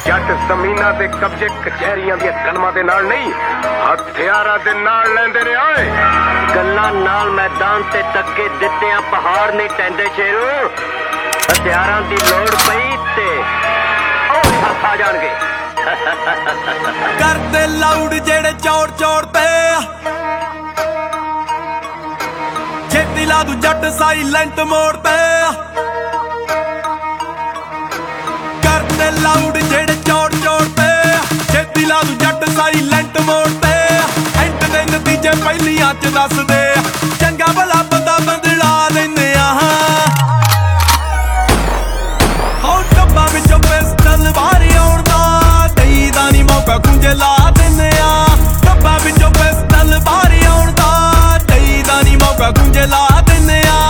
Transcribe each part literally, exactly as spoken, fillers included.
जट जमीना दे कब्जे कचहरियां दी कलमां दे नाल नहीं हथियारां दे नाल लैंदे ने। ओए गल्लां नाल मैदान ते तक्के दित्तियां पहाड़ नहीं टैंदे शेरू। हथियारां दी लोड़ पई ते ओ आ जाणगे। करदे लाउड जेड़े चौड़ चौड़ पे छेती ला दू जट साइलेंट मोड़ पे। करदे लाउड जेड़े चौड़ चौड़ पे छेती ला दू जट साइलेंट मोड़ पे। एंड दे नतीजे पहलियां च दस दे चंगा भला बंदा बंदड़ा लैंदे आ। हो डब्बा विचों पिस्टल बाहर आउण दा देईदा नी मौका कुंजे ला दिंदे आ। डब्बा विचों पिस्टल बाहर आउण दा देईदा नी मौका कुंजे ला दिंदे आ।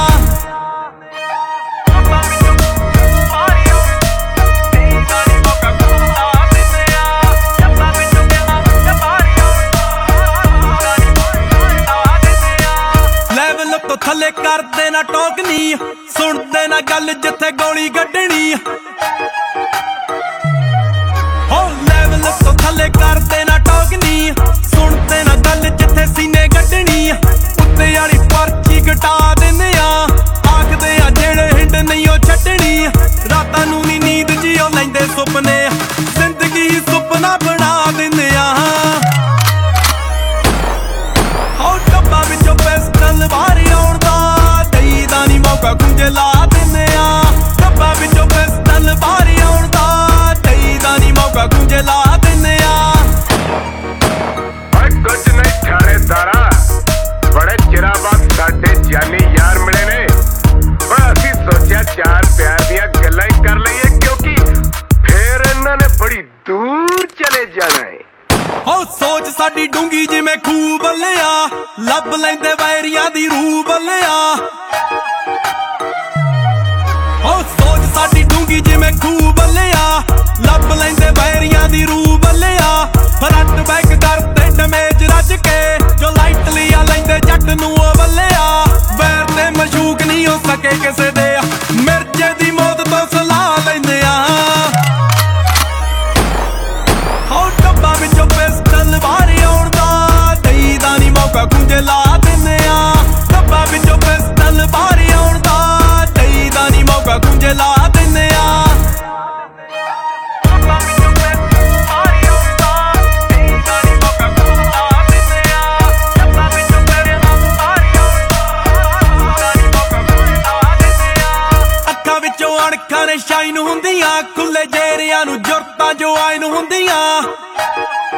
थले करदे ना टोकनी सुनदे ना गल जिथे गोली गड्डनी। हो लेवल तो थले करदे ना टोकनी सुनदे ना गल जिथे सीने गड्डनी। उत्ते वाली पर्ची घटा दिंदे आ आखदे आ जेड़े हिंड नहीं ओ छड्डनी। रातां नूं नी नींद जियो लैंदे सुपने जिंदगी सुपना बना दिंदे आ। हो डब्बा विचों पिस्टल बाहर आउण दा देईदा नी मौका कुंजे ला दिंदे आ। डब्बा विचों पिस्टल बाहर आउण दा देईदा नी मौका कुंजे ला दिंदे आ। ओए कुछ नहीं थानेदारा बड़े चिरा बाद साडे जानी यार मिले ने। ओए असीं सोचिया चार प्यार दियां गल्लां ही कर लईए क्योंकि फिर इन्हां ने बड़ी दूर चले जाना है। हो सोच साडी डूंगी जिवें खूह बल्लिया लभ लैंदे वैरियां दी रूह बल्लिया। हो सोच साडी डूंगी जिवें खूह बल्लिया लभ लैंदे वैरियां दी रूह बल्लिया। फ्रंट बैक करदे डैमेज रज के जो लाइटली आ लैंदे जट नूं ओ बल्लिया। वैर ते मशूक नहीं हो सके किसे दे मिर्जे दी मौत तो सलाह लैंदे आ। हो डब्बा विचों पिस्टल बाहर आउण दा देईदा नी मौका कुंजे ला दिंदे आ। डब्बा विचों पिस्टल बाहर आउण दा देईदा नी मौका कुंजे ला दिंदे आ। ਅੱਖਾਂ ਵਿੱਚੋਂ ਅਣਖਾਂ ਨੇ ਸ਼ਾਈਨ ਹੁੰਦੀਆਂ ਖੁੱਲੇ ਜੇਰਿਆਂ ਨੂੰ ਜੁਰਤਾਂ ਜੋ ਆਇਨ ਹੁੰਦੀਆਂ।